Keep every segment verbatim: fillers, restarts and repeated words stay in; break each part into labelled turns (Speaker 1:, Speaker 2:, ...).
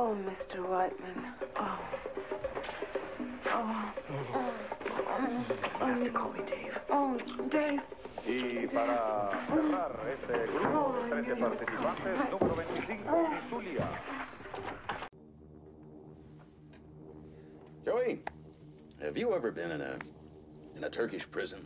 Speaker 1: Oh, Mister Whiteman. Oh. Oh. Oh.
Speaker 2: You have to call me Dave.
Speaker 1: Oh, Dave.
Speaker 3: Y para cerrar este grupo de trece participantes, número veinticinco, Zulia.
Speaker 4: Joey, have you ever been in a in a Turkish prison?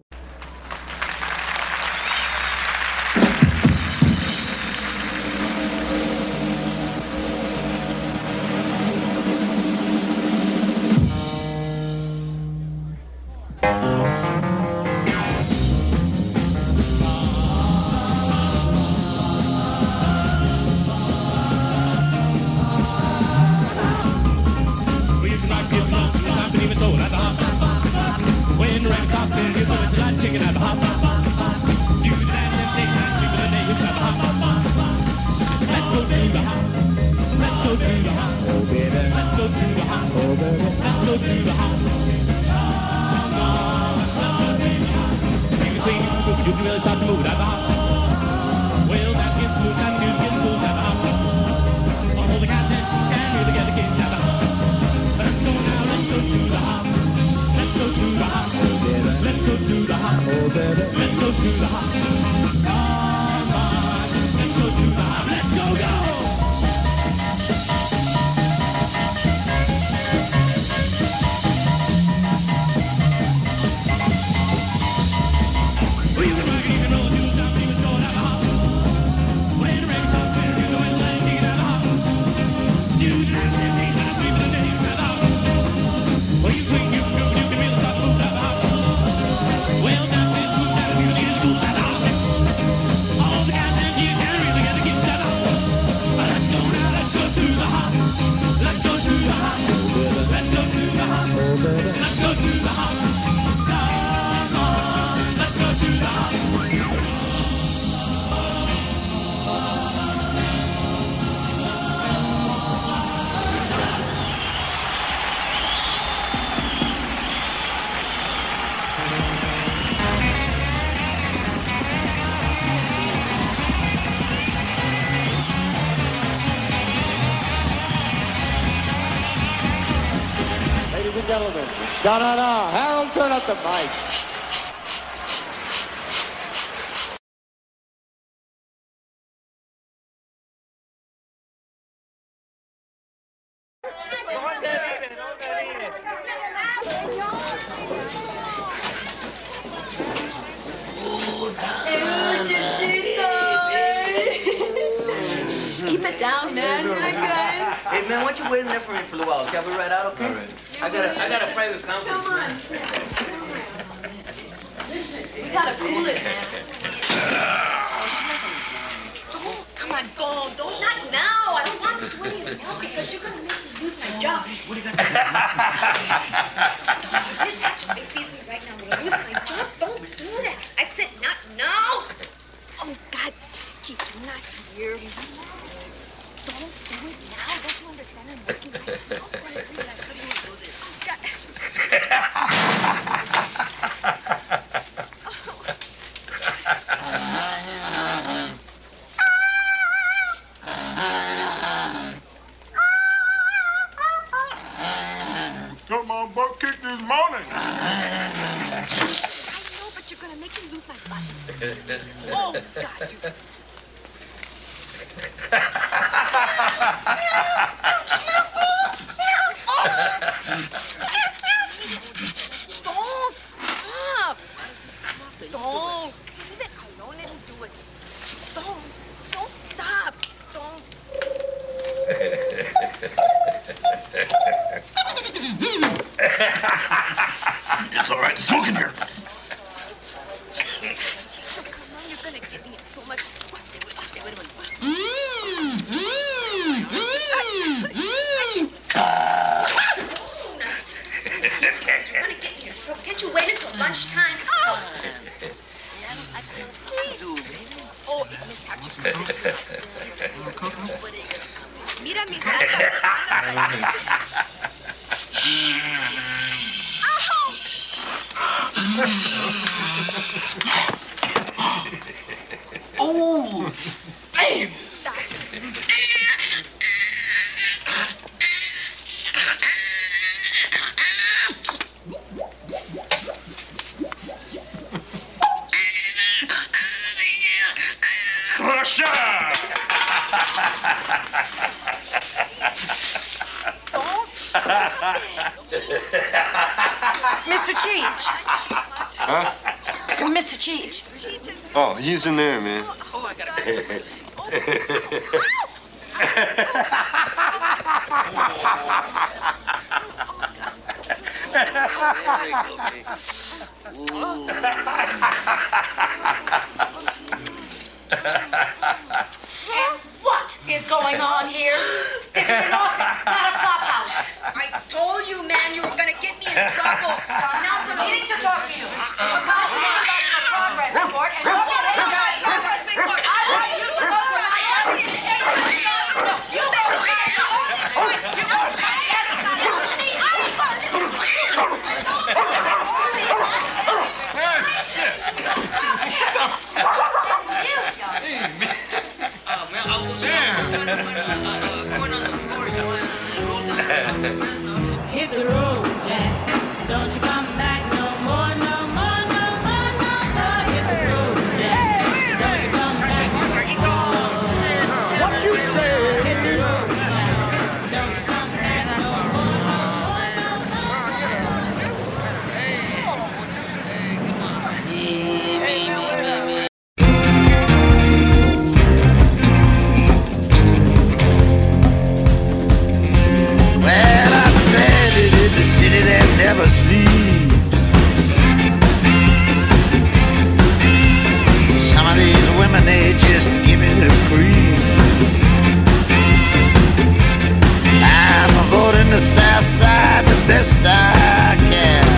Speaker 5: Gentlemen, da-da-da, Harold, turn up the mic.
Speaker 6: Keep it down, man. You're good.
Speaker 7: Hey, man, why don't you wait in there for me for a little while? Okay, I'll be right out, okay? All right. I got a, I got a private conference,
Speaker 6: Come on.
Speaker 7: man.
Speaker 6: Listen, we gotta cool it, man. Don't, come on, don't, don't, not now. I don't want to do anything now because you're gonna make me lose my job.
Speaker 7: What do you got to do?
Speaker 6: Listen, it sees me right now. I'm gonna lose my job. Don't do that. I said not now. Oh, God, gee, you're not here. Don't do it now. Don't you understand? I'm working myself. I couldn't do this. God.
Speaker 8: Come on, butt kick this morning.
Speaker 6: I know, but you're gonna make me lose my butt. Oh, God, you. Don't stop. Don't. Leave it alone. Let me do it. Don't. Don't stop. Don't.
Speaker 8: It's all right to smoke in here.
Speaker 6: Come on, you're gonna get me in so much. Can't you wait until lunchtime? Oh! Oh, mira mis
Speaker 7: Oh, babe!
Speaker 8: better shine.
Speaker 9: Mister Cheech.
Speaker 5: Huh?
Speaker 9: Mister Cheech.
Speaker 5: Oh, he's in there, man.
Speaker 9: Oh, I gotta
Speaker 6: What is going on here? This is an office, not a flop house. I told you, man, you were gonna get me in trouble. I'm not gonna need to talk to you. We're gonna talk about your progress report and look at it. Progress report. I want you to go to my house. No, you don't care. You don't care.
Speaker 10: Hit the road, Jack. Don't you come back no more, no more, no more, no more. Hit the road, Jack. Don't you come back no more. What you say? Hit the road, Jack. Don't you come back no more, no more, no more. Hey, hey, come on. Hey, hey, hey.
Speaker 11: Well, I'm stranded in the city that never sleeps. Some of these women, they just give me the creep. I'm avoiding the south side the best I can.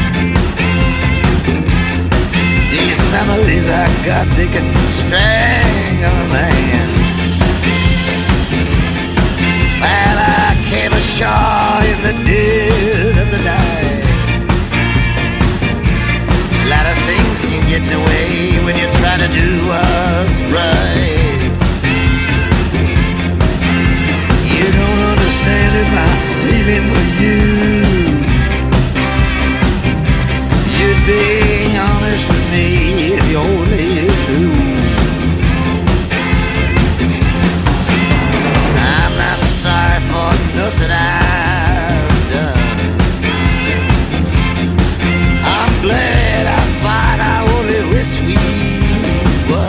Speaker 11: These memories I got, they can strangle a man. Well, I came ashore in the dead of the night. A lot of things can get in the way when you're trying to do what's right. You don't understand if I'm feeling for you. You'd be honest with me if you only knew. I'm not sorry for nothing I've done. I'm glad I fight, I only wish we were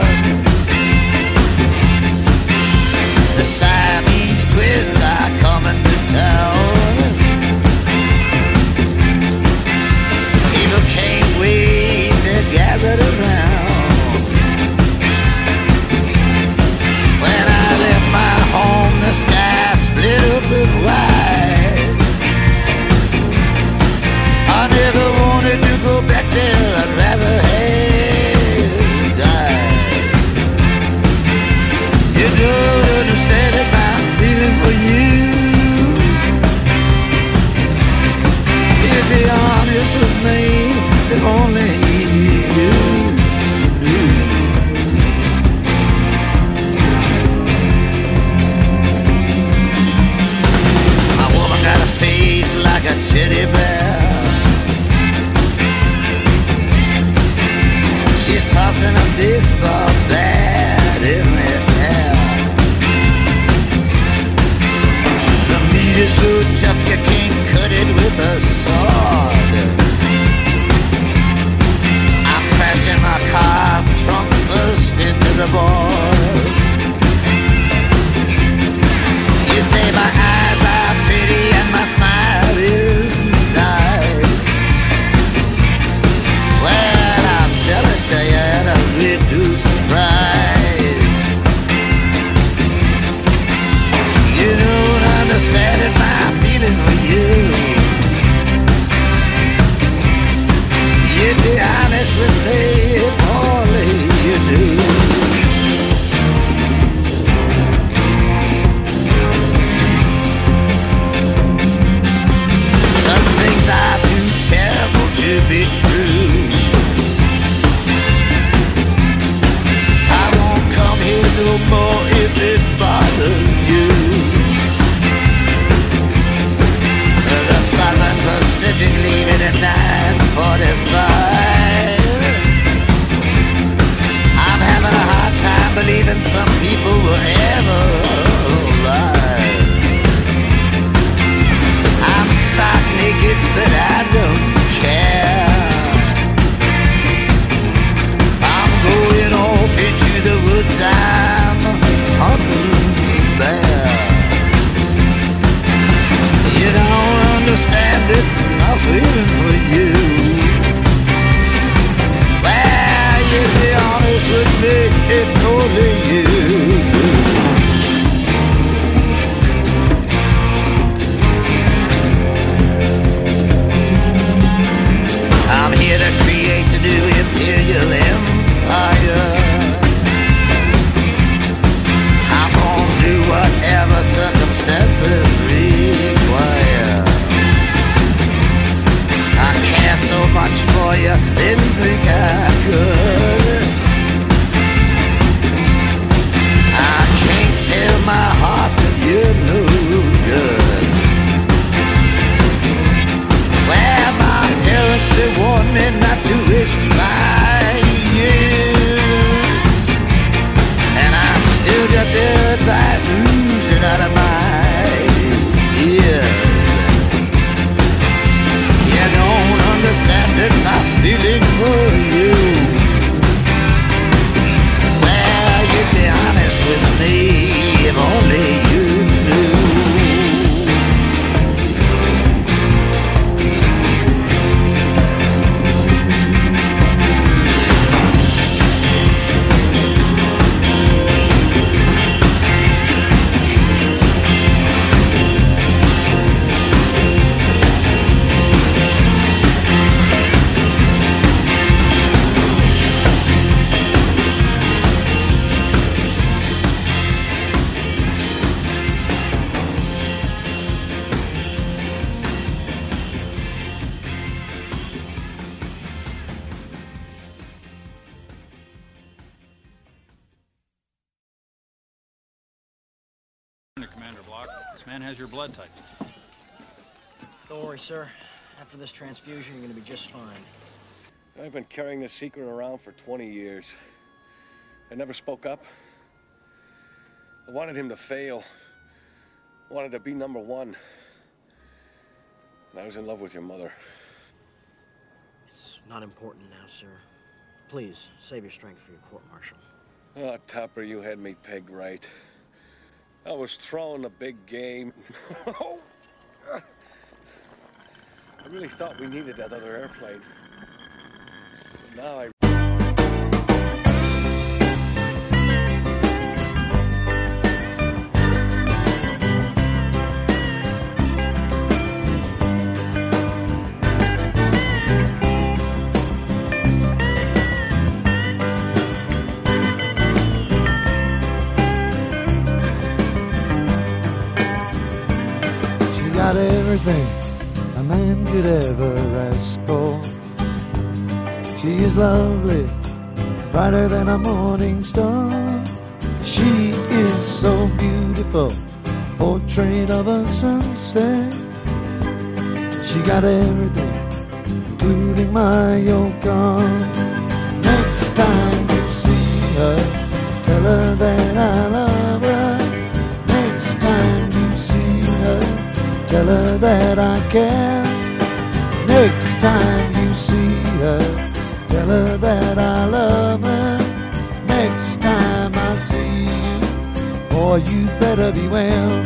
Speaker 12: Vanderblock. This man has your blood type.
Speaker 13: Don't worry, sir. After this transfusion, you're gonna be just fine.
Speaker 14: I've been carrying this secret around for twenty years. I never spoke up. I wanted him to fail. I wanted to be number one. And I was in love with your mother.
Speaker 13: It's not important now, sir. Please, save your strength for your court-martial.
Speaker 14: Oh, Topper, you had me pegged right. I was throwing a big game. I really thought we needed that other airplane. But now I...
Speaker 15: Got everything a man could ever ask for. She is lovely, brighter than a morning star. She is so beautiful, portrait of a sunset. She got everything, including my yoke on. Next time you see her, tell her that I love her. Next time you see her, tell her that I care. Next time you see her, tell her that I love her. Next time I see you, boy, you better beware.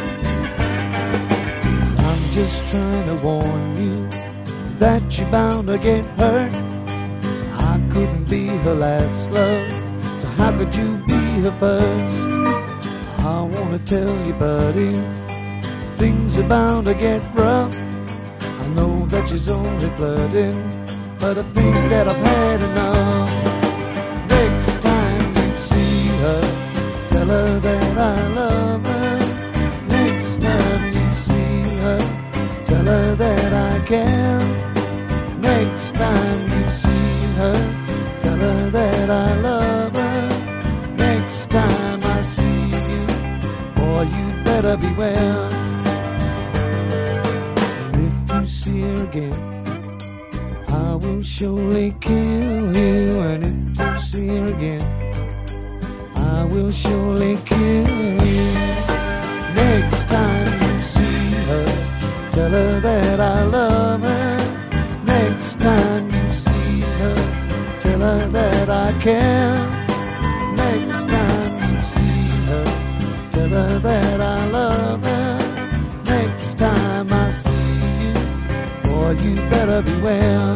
Speaker 15: I'm just trying to warn you that you're bound to get hurt. I couldn't be her last love, so how could you be her first? I wanna tell you, buddy, things are bound to get rough. I know that she's only flirting, but I think that I've had enough. Next time you see her, tell her that I love her. Next time you see her, tell her that I care. Next time you see her, tell her that I love her. Next time I see you, boy, you better beware. You see her again, I will surely kill you. And if you see her again, I will surely kill you. Next time you see her, tell her that I love her. Next time you see her, tell her that I care. Next time you see her, tell her that I love her. Next time I see you, boy, you better beware.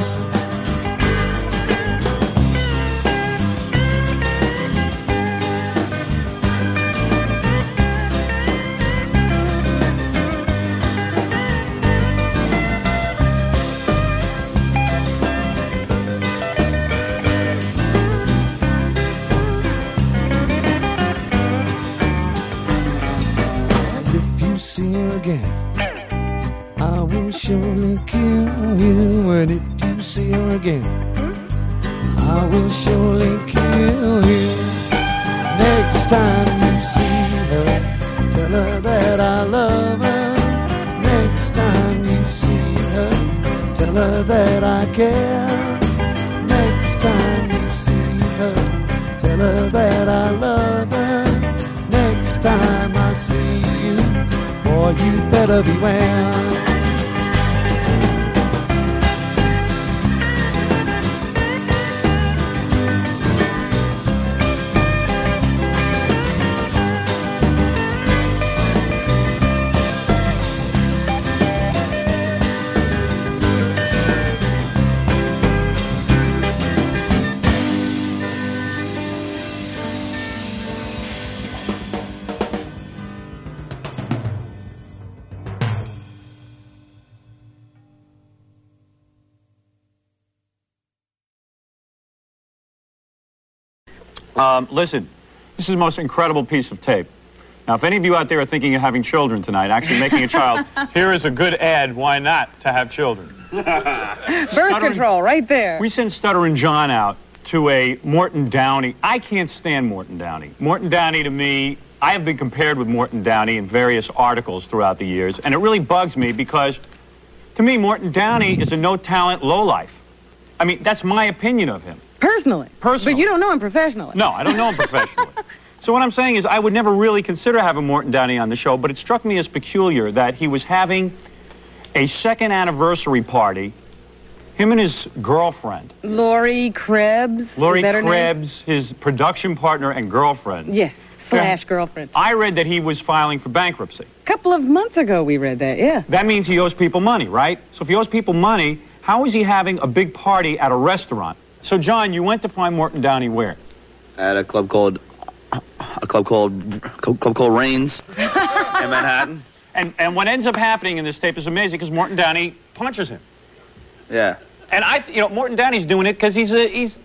Speaker 15: And if you see her again, I will surely kill you. And if you see her again, I will surely kill you. Next time you see her, tell her that I love her. Next time you see her, tell her that I care. Next time you see her, tell her that I love her. Next time I see you, boy, you better beware.
Speaker 12: Um, listen, this is the most incredible piece of tape. Now, if any of you out there are thinking of having children tonight, actually making a child, here is a good ad, why not, to have children.
Speaker 1: Birth control, right there.
Speaker 12: We send Stutterin' John out to a Morton Downey. I can't stand Morton Downey. Morton Downey, to me, I have been compared with Morton Downey in various articles throughout the years, and it really bugs me because, to me, Morton Downey is a no-talent lowlife. I mean, that's my opinion of him.
Speaker 16: Personally?
Speaker 12: Personally.
Speaker 16: But you don't know him professionally?
Speaker 12: No, I don't know him professionally. So what I'm saying is I would never really consider having Morton Downey on the show, but it struck me as peculiar that he was having a second anniversary party, him and his girlfriend.
Speaker 16: Laurie Krebs?
Speaker 12: Laurie Krebs, his production partner and girlfriend.
Speaker 16: Yes, slash girlfriend.
Speaker 12: I read that he was filing for bankruptcy.
Speaker 16: A couple of months ago we read that, yeah.
Speaker 12: That means he owes people money, right? So if he owes people money, how is he having a big party at a restaurant? So, John, you went to find Morton Downey where?
Speaker 7: At a club called... A club called... Club called Rains in Manhattan.
Speaker 12: And, and what ends up happening in this tape is amazing because Morton Downey punches him.
Speaker 7: Yeah.
Speaker 12: And I, you know, Morton Downey's doing it because he's a, he's...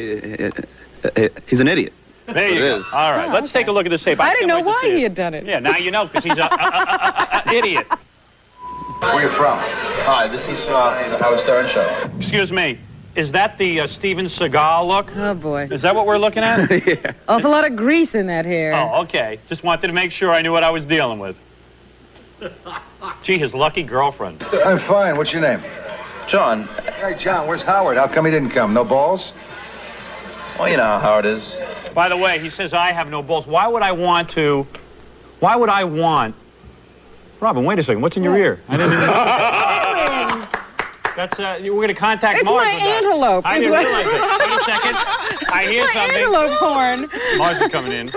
Speaker 7: He's an idiot.
Speaker 12: There you go. All right,
Speaker 16: Oh,
Speaker 12: let's
Speaker 16: okay.
Speaker 12: take a look at this tape.
Speaker 16: I,
Speaker 12: I
Speaker 16: didn't
Speaker 12: can't
Speaker 16: know
Speaker 12: wait to
Speaker 16: why
Speaker 12: see
Speaker 16: he
Speaker 12: it.
Speaker 16: had done it.
Speaker 12: Yeah, now you know because he's a, a, a, a, a idiot.
Speaker 17: Where are you from?
Speaker 18: Hi, this is uh, the Howard Stern Show.
Speaker 12: Excuse me. Is that the uh, Steven Seagal look?
Speaker 16: Oh, boy.
Speaker 12: Is that what we're looking at?
Speaker 7: Yeah.
Speaker 16: Awful lot of grease in that hair.
Speaker 12: Oh, okay. Just wanted to make sure I knew what I was dealing with. Gee, his lucky girlfriend.
Speaker 17: I'm fine. What's your name?
Speaker 18: John.
Speaker 17: Hey, John, where's Howard? How come he didn't come? No balls?
Speaker 18: Well, you know how Howard is.
Speaker 12: By the way, he says I have no balls. Why would I want to... Why would I want... Robin, wait a second. What's in your ear? I didn't know. That's, uh, we're going to contact
Speaker 16: It's
Speaker 12: Mars
Speaker 16: my
Speaker 12: with that.
Speaker 16: antelope.
Speaker 12: I didn't realize it. Wait a second. I hear
Speaker 16: my
Speaker 12: something.
Speaker 16: antelope horn.
Speaker 12: Mars is coming in.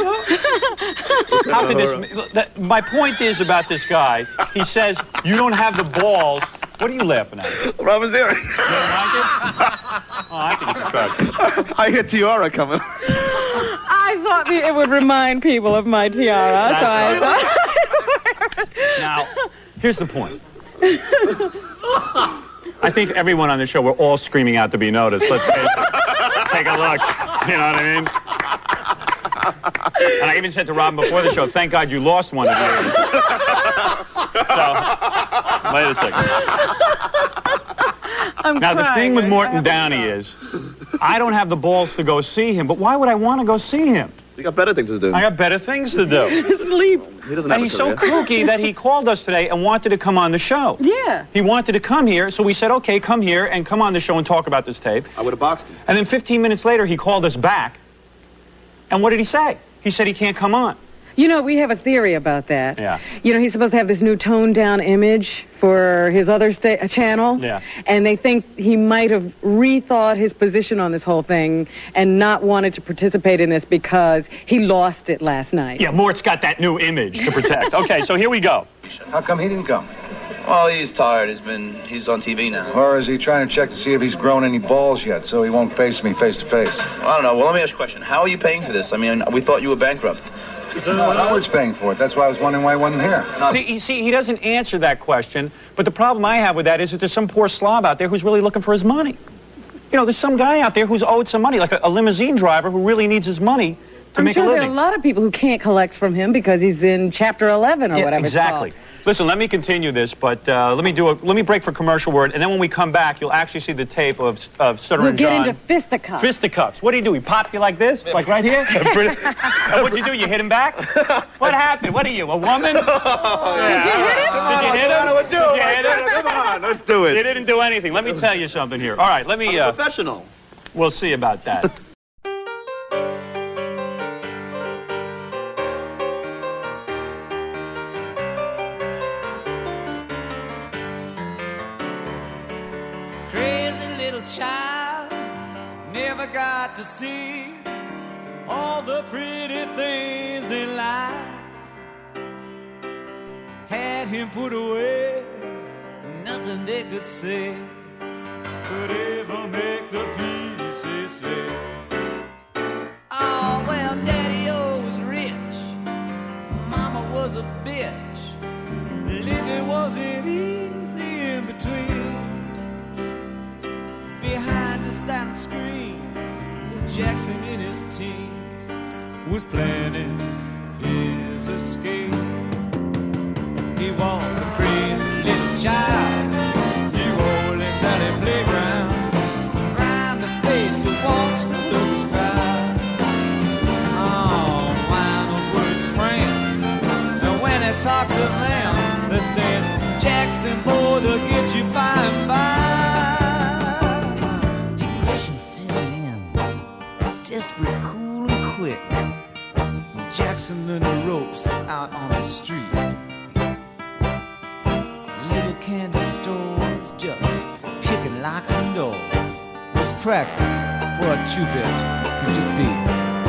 Speaker 12: How could this... That, my point is about this guy, he says, you don't have the balls. What are you laughing at?
Speaker 7: Robin's earring.
Speaker 12: You don't like it? Oh, I think it's attractive.
Speaker 7: I hear Tiara coming.
Speaker 16: I thought it would remind people of my tiara,
Speaker 12: That's
Speaker 16: so I
Speaker 12: right.
Speaker 16: thought...
Speaker 12: Now, here's the point. I think everyone on the show, we're all screaming out to be noticed. Let's face it. Take a look. You know what I mean? And I even said to Robin before the show, thank God you lost one of yours. So, wait a second.
Speaker 16: I'm
Speaker 12: now, the
Speaker 16: crying.
Speaker 12: thing with
Speaker 16: I
Speaker 12: Morton
Speaker 16: have to
Speaker 12: Downey
Speaker 16: stop.
Speaker 12: is, I don't have the balls to go see him, but why would I want to go see him?
Speaker 7: You got better things to do.
Speaker 12: I got better things to do.
Speaker 16: Sleep.
Speaker 7: He doesn't have
Speaker 12: And
Speaker 7: a
Speaker 12: he's so
Speaker 7: career.
Speaker 12: kooky that he called us today and wanted to come on the show.
Speaker 16: Yeah.
Speaker 12: He wanted to come here, so we said, okay, come here and come on the show and talk about this tape.
Speaker 7: I would have boxed him.
Speaker 12: And then fifteen minutes later, he called us back. And what did he say? He said he can't come on.
Speaker 16: You know, we have a theory about that.
Speaker 12: Yeah.
Speaker 16: You know, he's supposed to have this new toned-down image for his other sta- channel.
Speaker 12: Yeah.
Speaker 16: And they think he might have rethought his position on this whole thing and not wanted to participate in this because he lost it last night.
Speaker 12: Yeah, Mort's got that new image to protect. Okay, so here we go.
Speaker 17: How come he didn't come?
Speaker 18: Well, he's tired. He's been, he's on T V now.
Speaker 17: Or is he trying to check to see if he's grown any balls yet, so he won't face me face to face?
Speaker 18: Well, I don't know. Well, let me ask you a question. How are you paying for this? I mean, we thought you were bankrupt.
Speaker 17: No, Howard's paying for it. That's why I was wondering why he wasn't here.
Speaker 12: See, you see, he doesn't answer that question, but the problem I have with that is that there's some poor slob out there who's really looking for his money. You know, there's some guy out there who's owed some money, like a, a limousine driver who really needs his money to
Speaker 16: I'm
Speaker 12: make
Speaker 16: sure
Speaker 12: a
Speaker 16: there
Speaker 12: living.
Speaker 16: are a lot of people who can't collect from him because he's in Chapter eleven or
Speaker 12: Yeah,
Speaker 16: whatever
Speaker 12: exactly.
Speaker 16: it's called.
Speaker 12: Listen, let me continue this, but uh, let me do a, let me break for commercial word, and then when we come back, you'll actually see the tape of of Sutter
Speaker 16: We'll
Speaker 12: and
Speaker 16: get
Speaker 12: John.
Speaker 16: into fisticuffs.
Speaker 12: Fisticuffs. What do you do? He pop you like this, like right here? And what'd you do? You hit him back? What happened? What are you, a woman?
Speaker 7: Oh,
Speaker 12: yeah.
Speaker 16: Did you hit him?
Speaker 12: Did you hit him?
Speaker 7: What do?
Speaker 12: Did you hit him?
Speaker 7: Come on, let's do
Speaker 12: You
Speaker 7: it.
Speaker 12: didn't do anything. Let me tell you something here. All right, let me.
Speaker 7: I'm a
Speaker 12: Uh,
Speaker 7: professional.
Speaker 12: we'll see about that.
Speaker 10: Crazy little child, never got to see all the pretty things in life. Had him put away, nothing they could say could ever make the pieces fit. Oh, well, Daddy-O was rich, Mama was a bitch, living wasn't easy in between. Behind the silent screen, Jackson in his teens was planning his escape. He was a crazy little child. He rolled inside a playground, rhymed the face to waltz through the
Speaker 19: talk to them, they said, Jackson, boy, they'll get you by and by. Depression still in, desperate, cool and quick. Jackson learned the ropes out on the street. Little candy stores, just picking locks and doors. Was practice for a two-bit in defeat.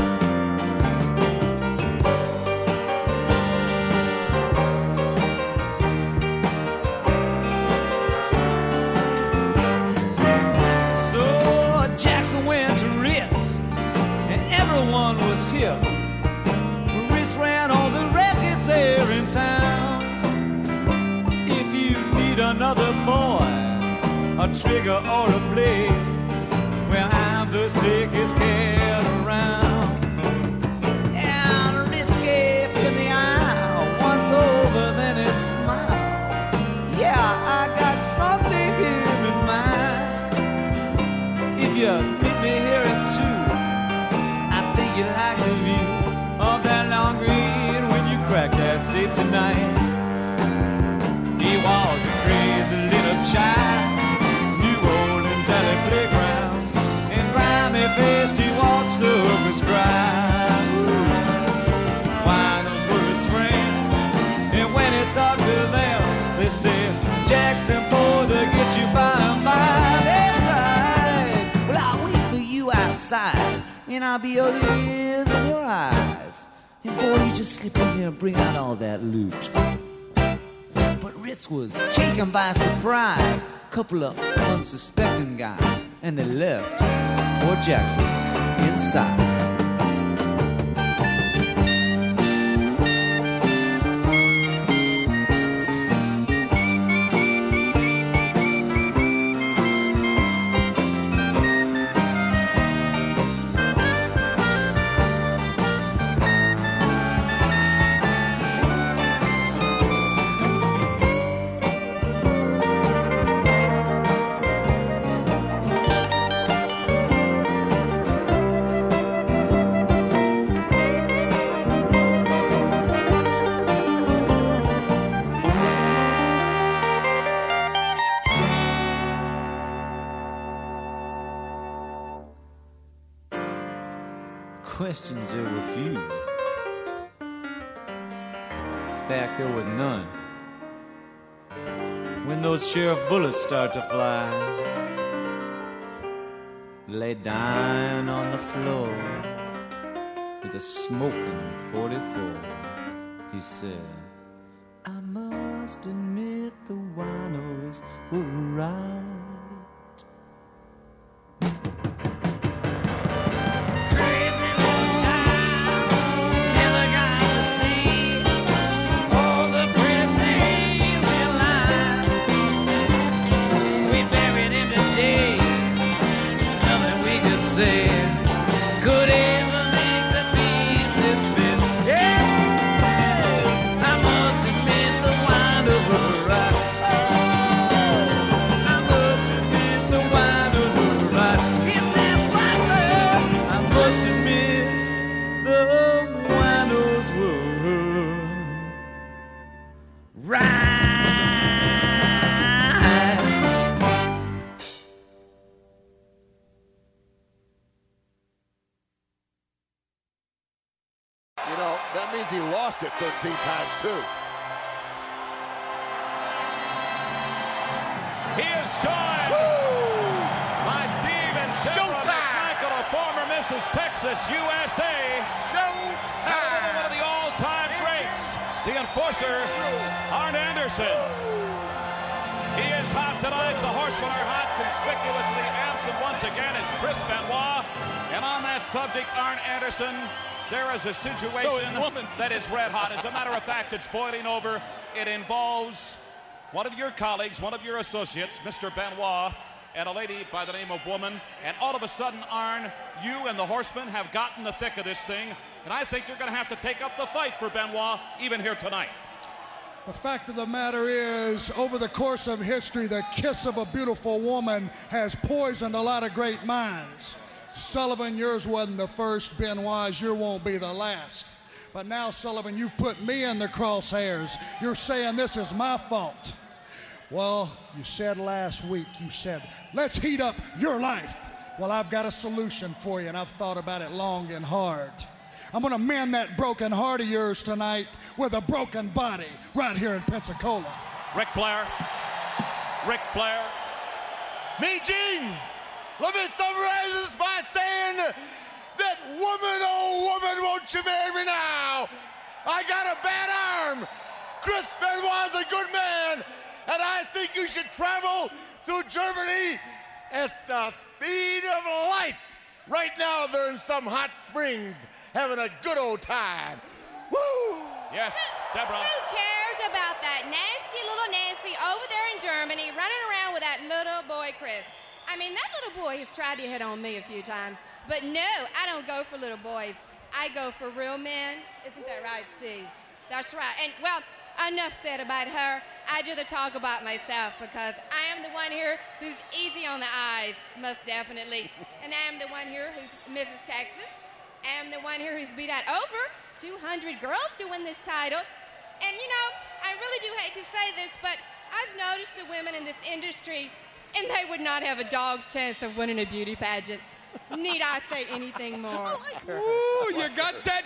Speaker 19: So Jackson went to Ritz, and everyone was hip. Ritz ran all the records here in town. If you need another boy, a trigger or a blade, well, I'm the slickest cat around. And Ritz gave in the eye, once over, then he smiled. Yeah, I got something here in mind. If you meet me here at two, I think you like the view of that long green when you crack that safe tonight. He was a crazy little child, New Orleans alley playground, and grimy faced he watched the hookers cry. Winos were his friends, and when he talked to them, they said, Jackson, boy, they'll get you by and by. That's right. Well, I'll wait for you outside, and I'll be your ears and your eyes. And boy, you just slip in there and bring out all that loot. But Ritz was taken by surprise, couple of unsuspecting guys, and they left poor Jackson inside. Questions there were few. In fact, there were none. When those sheriff bullets start to fly, lay dying on the floor with a smoking forty-four, he said, I must admit the winos were right. Say, could ever make the pieces fit. Yeah, I must admit the windows were right. Oh, I must admit the windows were right. Is that right, sir? I must admit the windows were right.
Speaker 20: He lost it thirteen times too.
Speaker 21: He is joined Woo! by Steve and Deborah McMichael of former Missus Texas U S A. Showtime! One of the all-time greats, the enforcer, Arn Anderson. He is hot tonight. The horsemen are hot. Conspicuously absent once again is Chris Benoit. And on that subject, Arn Anderson, there is a situation so is that is red hot. As a matter of fact, it's boiling over. It involves one of your colleagues, one of your associates, Mister Benoit, and a lady by the name of Woman. And all of a sudden, Arn, you and the Horsemen have gotten the thick of this thing. And I think you're going to have to take up the fight for Benoit, even here tonight.
Speaker 22: The fact of the matter is, over the course of history, the kiss of a beautiful woman has poisoned a lot of great minds. Sullivan, yours wasn't the first. Benoit, yours won't be the last. But now, Sullivan, you've put me in the crosshairs. You're saying this is my fault. Well, you said last week, you said, let's heat up your life. Well, I've got a solution for you, and I've thought about it long and hard. I'm going to mend that broken heart of yours tonight with a broken body right here in Pensacola.
Speaker 21: Ric Flair. Ric Flair.
Speaker 2: Me, Gene, let me summarize this by saying that woman, oh woman, won't you marry me now? I got a bad arm. Chris Benoit's a good man, and I think you should travel through Germany at the speed of light. Right now, they're in some hot springs having a good old time. Woo!
Speaker 21: Yes, Deborah.
Speaker 6: Who cares about that nasty little Nancy over there in Germany running around with that little boy Chris? I mean, that little boy has tried to hit on me a few times, but no, I don't go for little boys. I go for real men. Isn't that right, Steve? That's right. And, well, enough said about her. I'd rather talk about myself because I am the one here who's easy on the eyes, most definitely. And I am the one here who's Missus Texas. I am the one here who's beat out over two hundred girls to win this title. And, you know, I really do hate to say this, but I've noticed the women in this industry, and they would not have a dog's chance of winning a beauty pageant. Need I say anything more?
Speaker 14: Ooh, you got that,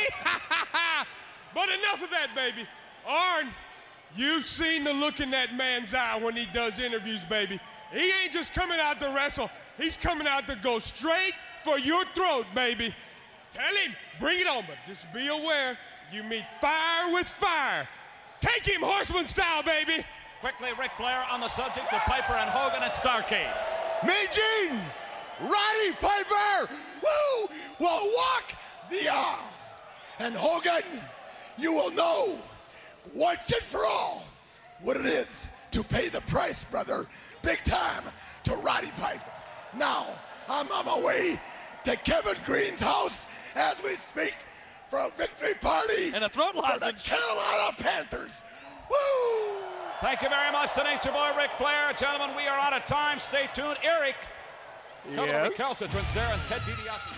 Speaker 14: Curly? But enough of that, baby. Arn, you've seen the look in that man's eye when he does interviews, baby. He ain't just coming out to wrestle. He's coming out to go straight for your throat, baby. Tell him, bring it on, but just be aware, you meet fire with fire. Take him horseman style, baby.
Speaker 21: Quickly, Ric Flair on the subject of Piper and Hogan at Starrcade.
Speaker 2: Me, Gene, Roddy Piper, woo, will walk the aisle. And Hogan, you will know once and for all what it is to pay the price, brother, big time, to Roddy Piper. Now, I'm on my way to Kevin Green's house as we speak for a victory party
Speaker 21: and a throat
Speaker 2: for
Speaker 21: lozenge.
Speaker 2: the Carolina Panthers. Woo!
Speaker 21: Thank you very much to Nature Boy Ric Flair. Gentlemen, we are out of time. Stay tuned. Eric, coming
Speaker 14: Yes?
Speaker 21: with Recalcitrant Sarah and Ted DiBiase.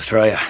Speaker 3: throw you.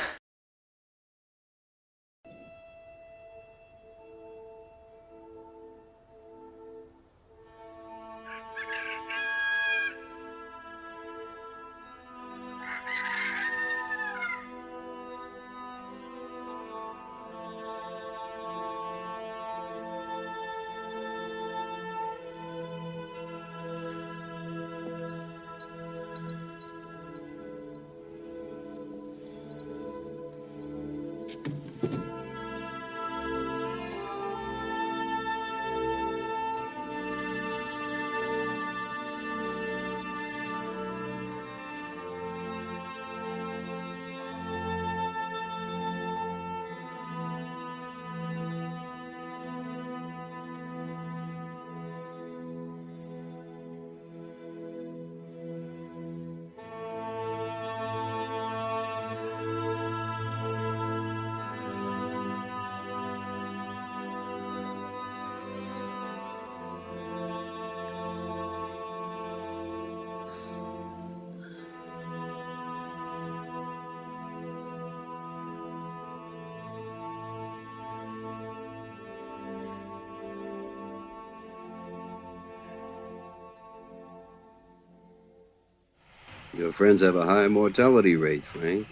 Speaker 4: Your friends have a high mortality rate, Frank.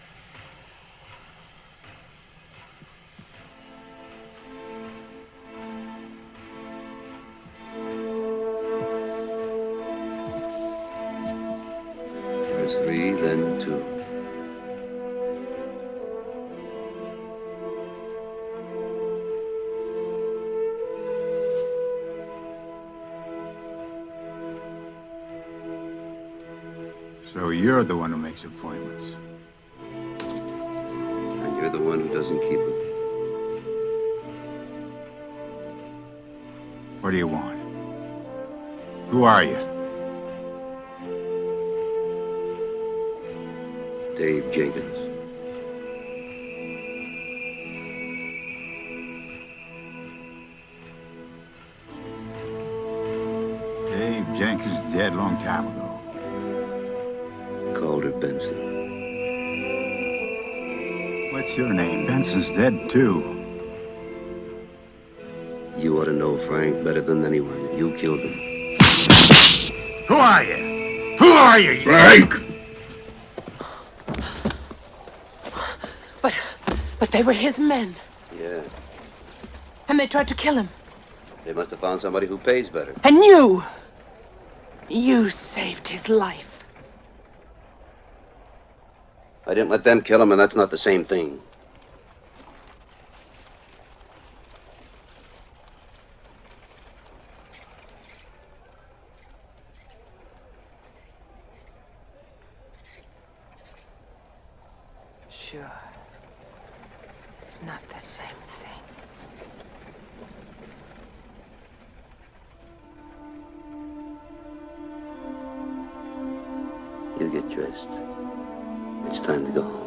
Speaker 4: There's three, then two.
Speaker 23: So you're the one who makes appointments.
Speaker 4: And you're the one who doesn't keep them.
Speaker 23: What do you want? Who are you?
Speaker 4: Dave Jenkins.
Speaker 23: Dave Jenkins dead long time ago.
Speaker 4: Calder Benson.
Speaker 23: What's your name? Benson's dead too.
Speaker 4: You ought to know Frank better than anyone. You killed him.
Speaker 23: Who are you? Who are you?
Speaker 4: Frank!
Speaker 1: But, but they were his men.
Speaker 4: Yeah.
Speaker 1: And they tried to kill him.
Speaker 4: They must have found somebody who pays better.
Speaker 1: And you! You saved his life.
Speaker 4: I didn't let them kill him, and that's not the same thing.
Speaker 1: Sure. It's not the same thing.
Speaker 4: You get dressed. It's time to go home.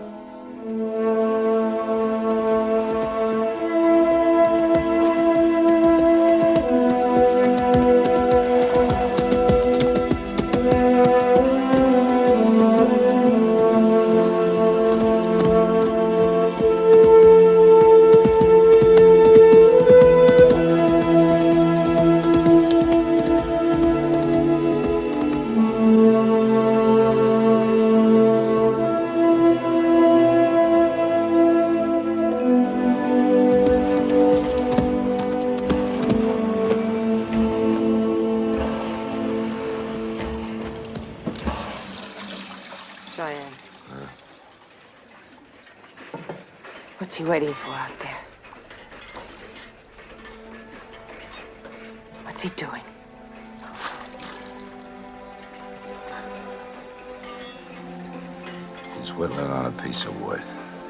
Speaker 1: Cheyenne. What's he waiting for out there? What's he doing?
Speaker 24: He's whittling on a piece of wood.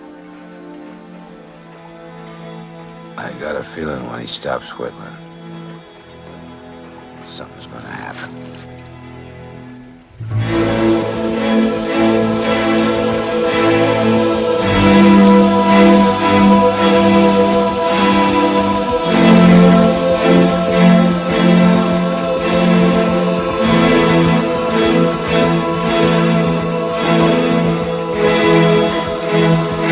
Speaker 24: I got a feeling when he stops whittling, something's gonna happen.
Speaker 1: Thank you.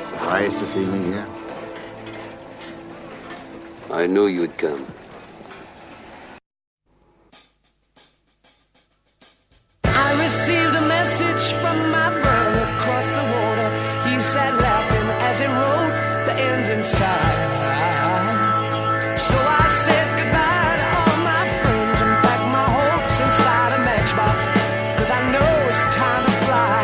Speaker 23: Surprised to see me here?
Speaker 4: I knew you'd come.
Speaker 10: I received a message from my brother across the water. He sat laughing as he wrote the ends inside. So I said goodbye to all my friends and packed my hopes inside a matchbox, 'cause I know it's time to fly.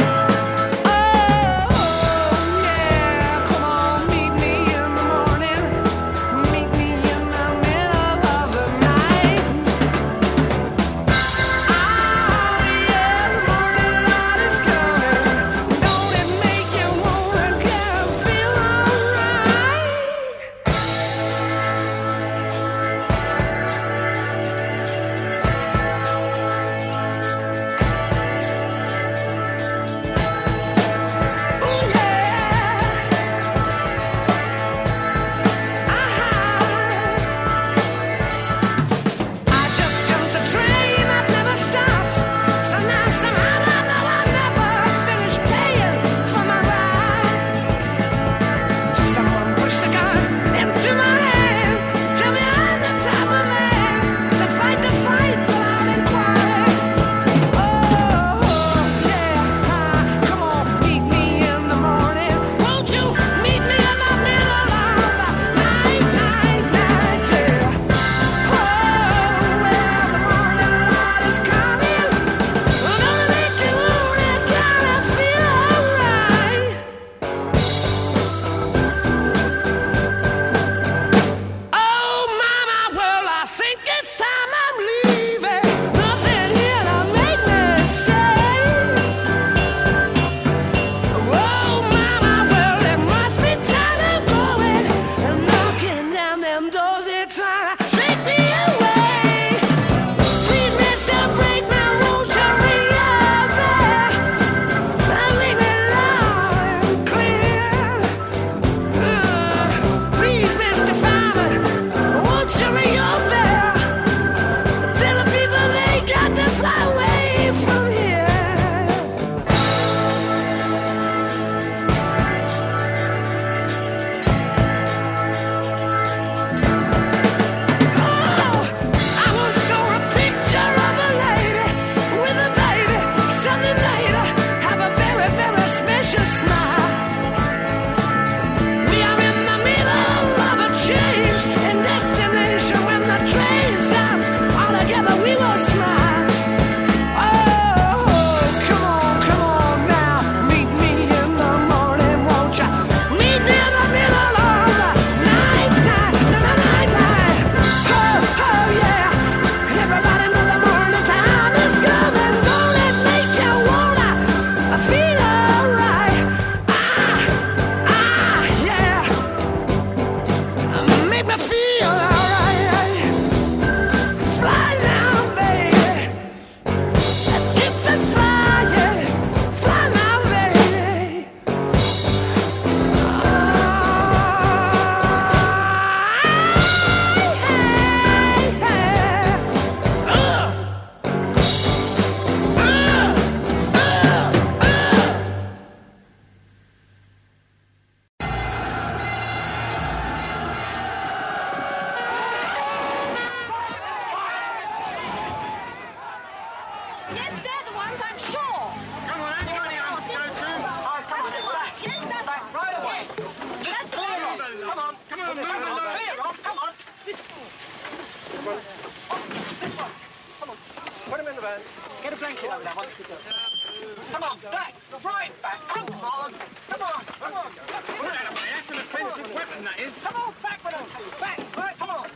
Speaker 1: Get a blanket over there while you sit down. Come on, back, right back. Come on, come on, come on. Well, that's an offensive weapon, that is. Come on, back with us. Back, right, come on.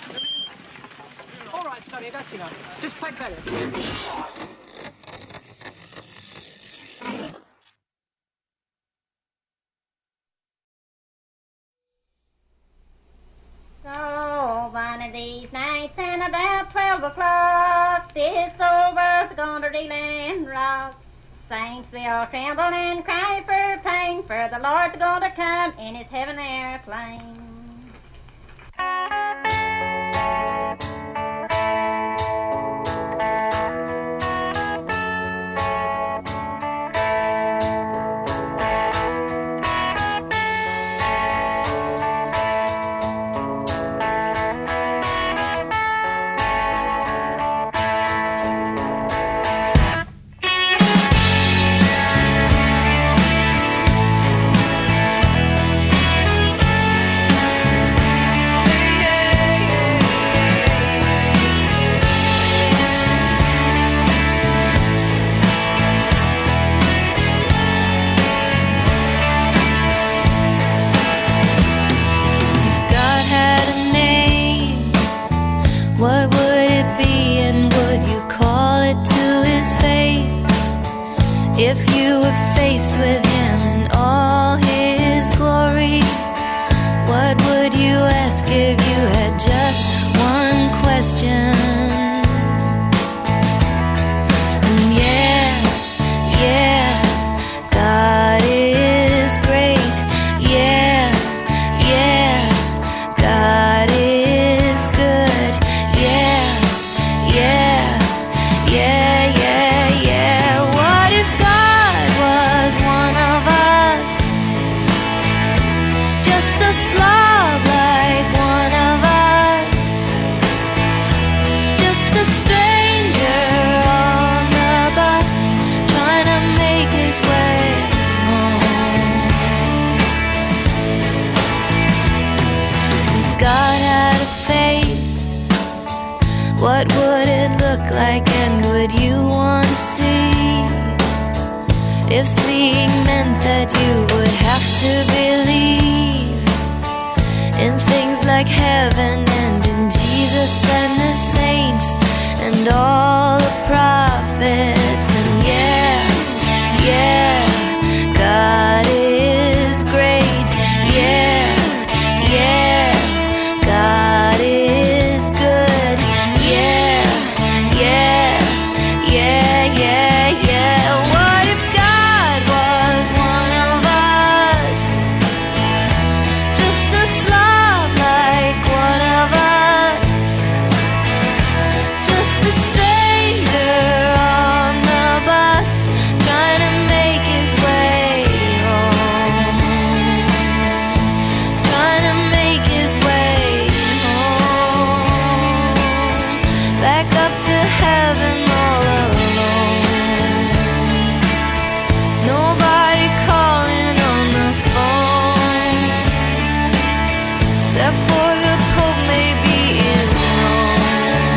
Speaker 1: All right, Sonny, that's enough. Just play better.
Speaker 3: So one of these nights and about twelve o'clock, this old world's gonna reel and rock. Saints will tremble and cry for pain, for the Lord's gonna come in his heaven airplane.
Speaker 5: like, and would you want to see? If seeing meant that you would have to believe in things like heaven and in Jesus and the saints and all the prophets. And yeah, yeah, God is great. Yeah, yeah, God is good. Yeah, yeah, yeah, yeah, yeah. What if God was one of us? Just a slob like one of us. Just a stranger on the bus trying to make his way home. He's trying to make his way home. Back up to heaven all alone. Nobody calling on the phone except for the Pope, maybe in Rome.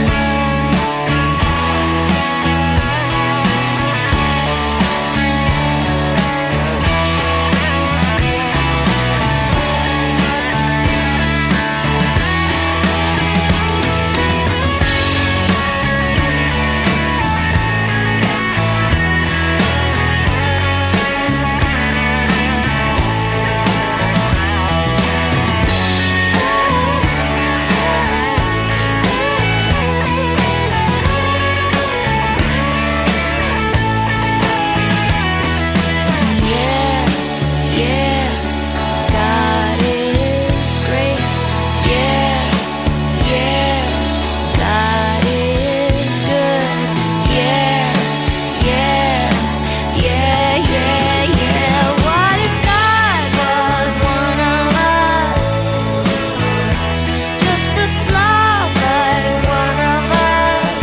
Speaker 5: Yeah, yeah, God is great. Yeah, yeah, God is good. Yeah, yeah, yeah, yeah, yeah. What if God was one of us? Just a slob like one of us.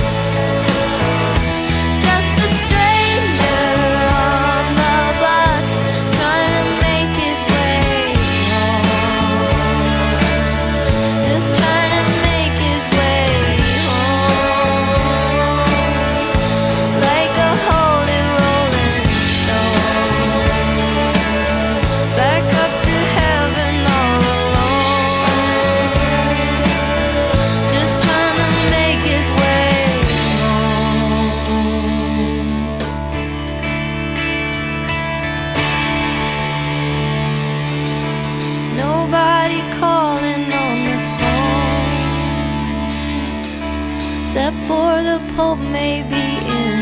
Speaker 5: Just a stranger on the bus trying to make his way home. Just trying to make his way home. Like a holy rolling stone. Back up to heaven all alone. Just trying to make his way home. Nobody calling on the phone except for the Pope, maybe in